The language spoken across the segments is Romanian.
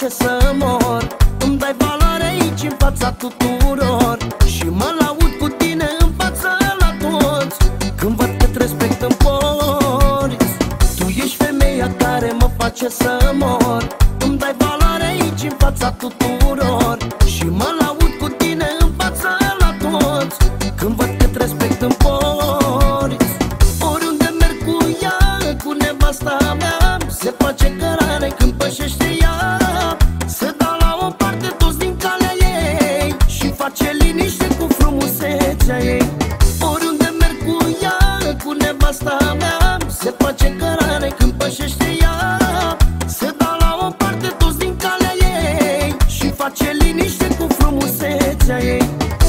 face să mor. Îmi dai valoare aici în fața tuturor și mă laud cu tine în fața la toți. Când văd cât respect îmi porți, tu ești femeia care mă face să mor. Îmi dai valoare aici în fața tuturor și mă laud cu tine în fața la toți. Când văd cât respect îmi porți, oriunde merg cu ea, cu nevasta mea, se face cărare când pășește ea. Se dau la o parte toți din calea ei și face liniște cu frumusețea ei. Oriunde merg cu ea, cu nevasta mea, se face cărare când pășește ea. Se dau la o parte toți din calea ei și face liniște cu frumusețea ei.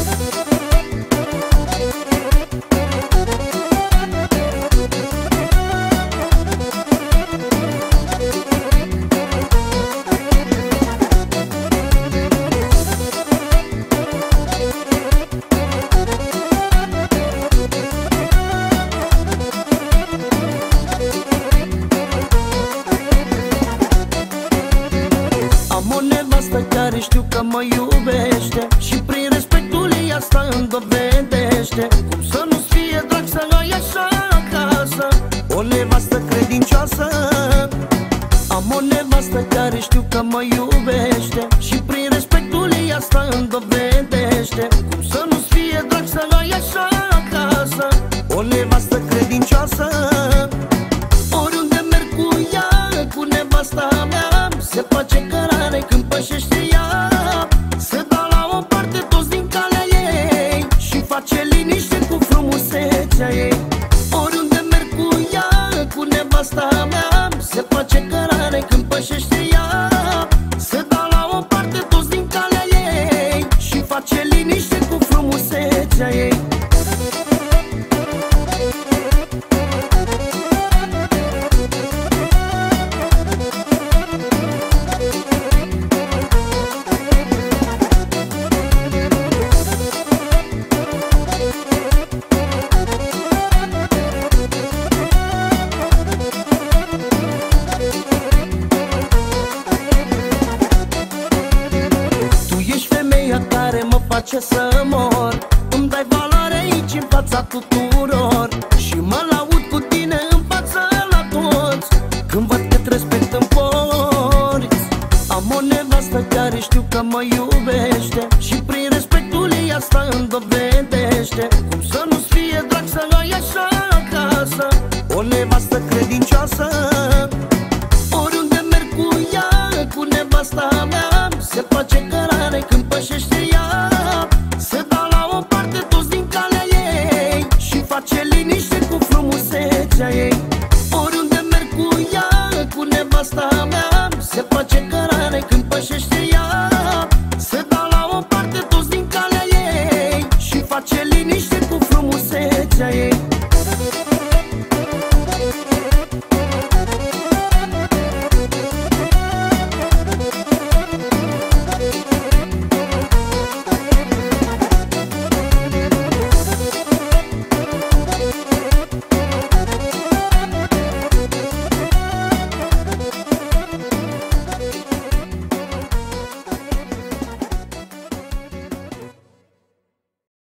Am o nevastă care știu că mă iubește și prin respectul ei asta îmi dovedește. Cum să nu-ți fie drag să ai așa acasă o nevastă credincioasă? Am o nevastă care știu că mă iubește și prin respectul ei asta îmi dovedește. Cum să nu-ți fie drag să ai așa acasă o nevastă credincioasă? Oriunde merg cu ea, cu nevasta mea, se face cărare când pășește ea. Se dau la o parte toți din calea ei și face liniște cu frumusețea ei. Oriunde merg cu ea, cu nevasta mea, se face cărare când pășește ea. Se dau la o parte toți din calea ei și face liniște cu frumusețea ei. Care mă face să mor. Îmi dai valoare aici în fața tuturor și mă laud cu tine în fața la toți. Când văd cât respect îmi porți, am o nevastă care știu că mă iubește și prin respectul ei asta îmi dovedește. Cum să nu